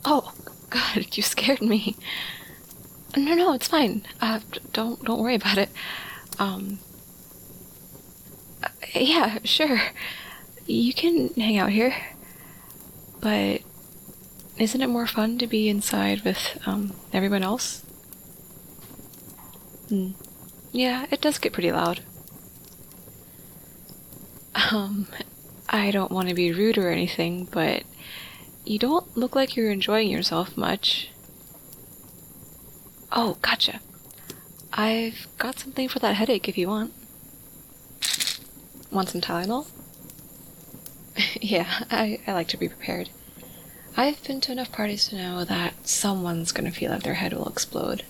Oh, God, you scared me. No, no, it's fine. Don't worry about it. Um, yeah, sure. You can hang out here. But isn't it more fun to be inside with, everyone else? Hmm. Yeah, it does get pretty loud. Um, I don't want to be rude or anything, but you don't look like you're enjoying yourself much. Oh, gotcha. I've got something for that headache if you want. Want some Tylenol? Yeah, I like to be prepared. I've been to enough parties to know that someone's gonna feel like their head will explode.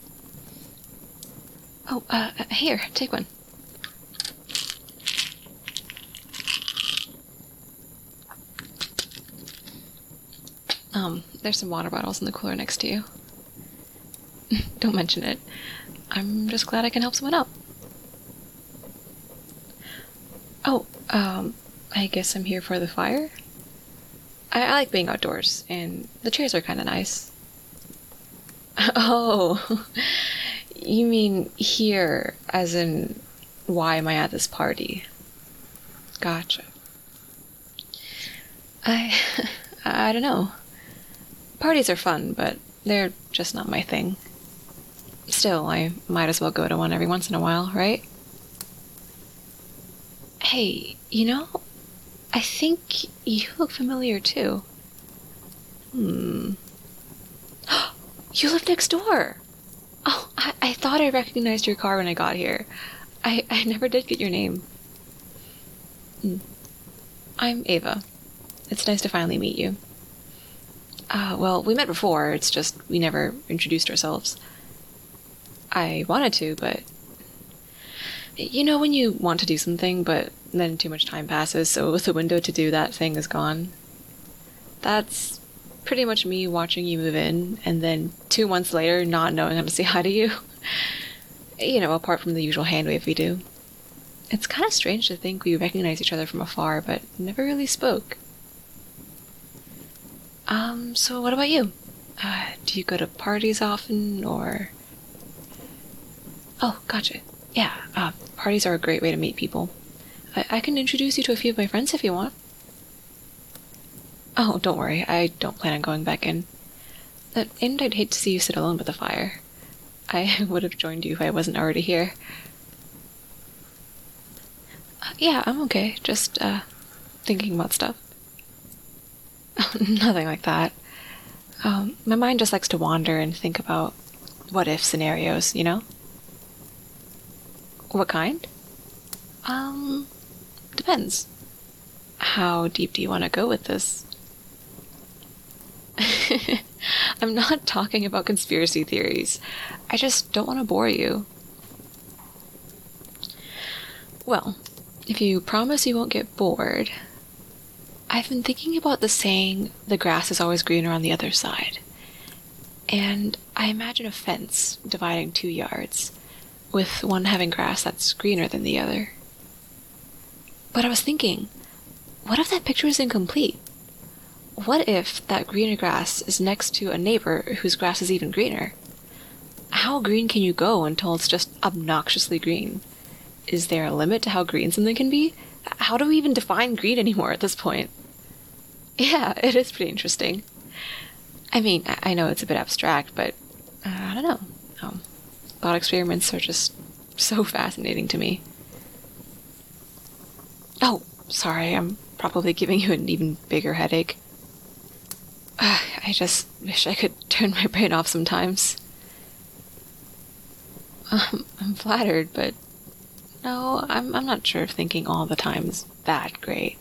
Oh, here, take one. There's some water bottles in the cooler next to you. Don't mention it. I'm just glad I can help someone out. Oh, I guess I'm here for the fire? I like being outdoors, and the chairs are kinda nice. Oh, you mean here, as in, why am I at this party? Gotcha. I, I don't know. Parties are fun, but they're just not my thing. Still, I might as well go to one every once in a while, right? Hey, I think you look familiar too. Hmm. You live next door! Oh, I thought I recognized your car when I got here. I never did get your name. Hmm. I'm Ava. It's nice to finally meet you. Well, we met before, it's just we never introduced ourselves. I wanted to, but you know when you want to do something, but then too much time passes, so the window to do that thing is gone? That's pretty much me watching you move in, and then 2 months later not knowing how to say hi to you. Apart from the usual hand wave we do. It's kind of strange to think we recognize each other from afar, but never really spoke. So what about you? Do you go to parties often, or... Oh, gotcha. Yeah, parties are a great way to meet people. I can introduce you to a few of my friends if you want. Oh, don't worry, I don't plan on going back in. And I'd hate to see you sit alone by the fire. I would have joined you if I wasn't already here. Yeah, I'm okay, just, thinking about stuff. Nothing like that. My mind just likes to wander and think about what-if scenarios, you know? What kind? Um, Depends. How deep do you want to go with this? I'm not talking about conspiracy theories. I just don't want to bore you. Well, if you promise you won't get bored, I've been thinking about the saying, the grass is always greener on the other side. And I imagine a fence dividing 2 yards, with one having grass that's greener than the other. But I was thinking, what if that picture is incomplete? What if that greener grass is next to a neighbor whose grass is even greener? How green can you go until it's just obnoxiously green? Is there a limit to how green something can be? How do we even define green anymore at this point? Yeah, it is pretty interesting. I mean, I know it's a bit abstract, but I don't know. Thought experiments are just so fascinating to me. Oh, sorry, I'm probably giving you an even bigger headache. I just wish I could turn my brain off sometimes. I'm flattered, but no, I'm not sure if thinking all the time is that great.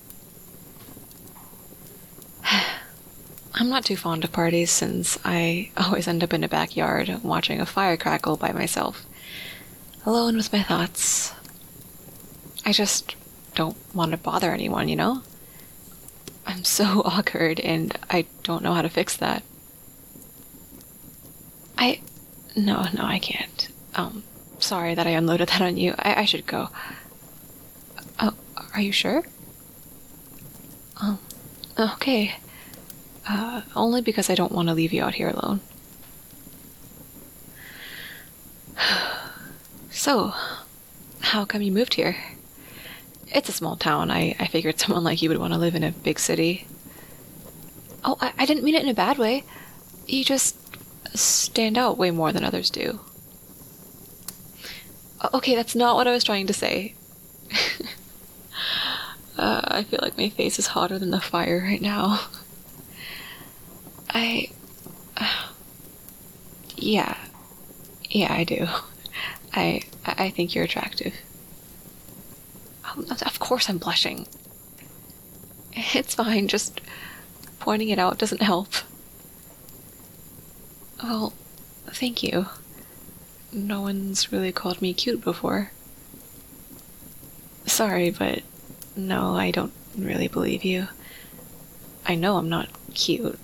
I'm not too fond of parties since I always end up in a backyard watching a fire crackle by myself, alone with my thoughts. I just don't want to bother anyone, you know? I'm so awkward and I don't know how to fix that. No, I can't. Sorry that I unloaded that on you. I should go. Oh, are you sure? Oh, okay. Only because I don't want to leave you out here alone. So, how come you moved here? It's a small town. I figured someone like you would want to live in a big city. Oh, I didn't mean it in a bad way. You just stand out way more than others do. Okay, that's not what I was trying to say. I feel like my face is hotter than the fire right now. I... yeah. Yeah, I do. I think you're attractive. Oh, of course I'm blushing. It's fine, just pointing it out doesn't help. Well, thank you. No one's really called me cute before. Sorry, but no, I don't really believe you. I know I'm not cute.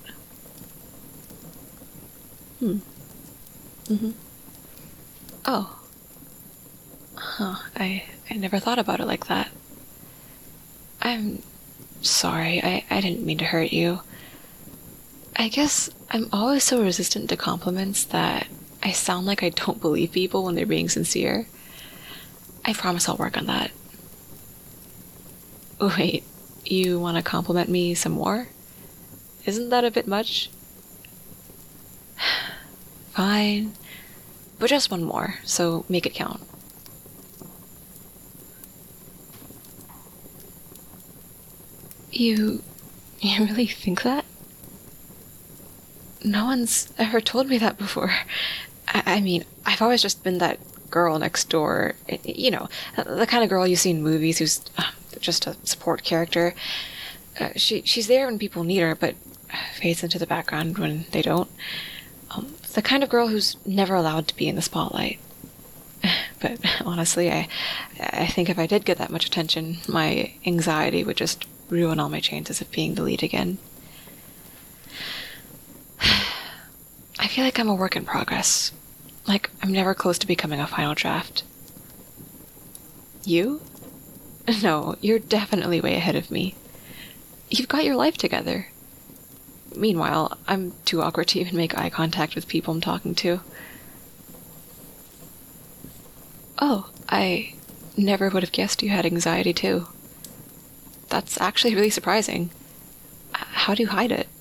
Mm-hmm. Oh. Huh, I never thought about it like that. I'm sorry, I didn't mean to hurt you. I guess I'm always so resistant to compliments that I sound like I don't believe people when they're being sincere. I promise I'll work on that. Wait, you want to compliment me some more? Isn't that a bit much? Fine. But just one more, so make it count. You really think that? No one's ever told me that before. I mean, I've always just been that girl next door. You know, the kind of girl you see in movies who's just a support character. She's there when people need her, but fades into the background when they don't. The kind of girl who's never allowed to be in the spotlight. But honestly, I think if I did get that much attention, my anxiety would just ruin all my chances of being the lead again. I feel like I'm a work in progress. Like, I'm never close to becoming a final draft. You? No, you're definitely way ahead of me. You've got your life together. Meanwhile, I'm too awkward to even make eye contact with people I'm talking to. Oh, I never would have guessed you had anxiety too. That's actually really surprising. How do you hide it?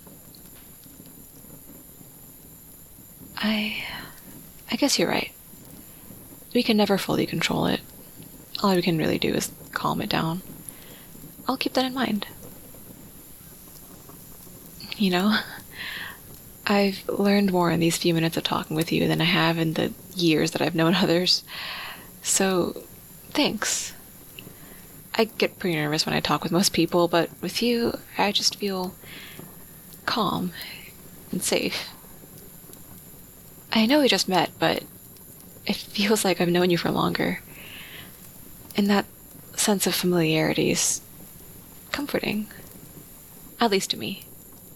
I guess you're right. We can never fully control it. All we can really do is calm it down. I'll keep that in mind. You know, I've learned more in these few minutes of talking with you than I have in the years that I've known others. So, thanks. I get pretty nervous when I talk with most people, but with you, I just feel calm and safe. I know we just met, but it feels like I've known you for longer. And that sense of familiarity is comforting. At least to me.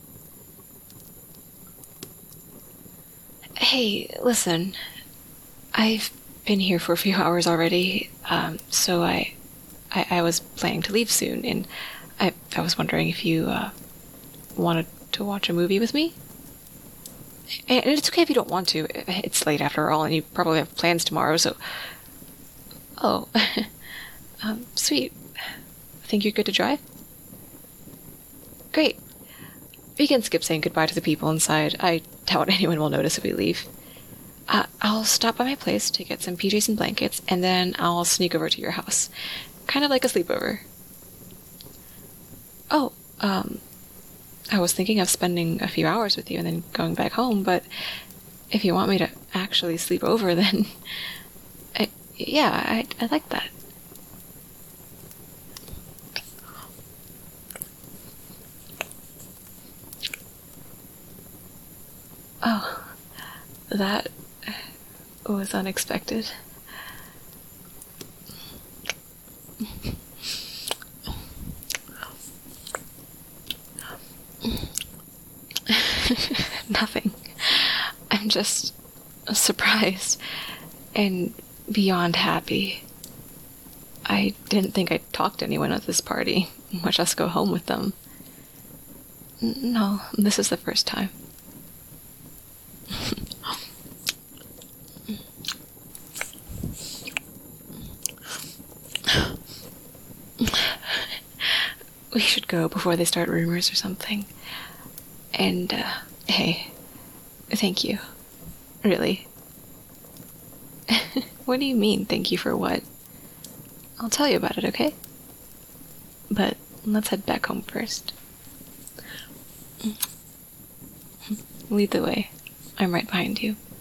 Hey, listen. I've been here for a few hours already, so I was planning to leave soon, and I was wondering if you wanted to watch a movie with me? And it's okay if you don't want to. It's late after all, and you probably have plans tomorrow, so... Oh. Sweet. Think you're good to drive? Great. We can skip saying goodbye to the people inside. I doubt anyone will notice if we leave. I'll stop by my place to get some PJs and blankets, and then I'll sneak over to your house. Kind of like a sleepover. Oh, I was thinking of spending a few hours with you and then going back home, but if you want me to actually sleep over, then... yeah, I'd like that. Oh, that was unexpected. Nothing. I'm just surprised and beyond happy. I didn't think I'd talk to anyone at this party, much less go home with them. No, this is the first time. We should go before they start rumors or something. And, hey, thank you. Really. What do you mean, thank you for what? I'll tell you about it, okay? But let's head back home first. Lead the way. I'm right behind you.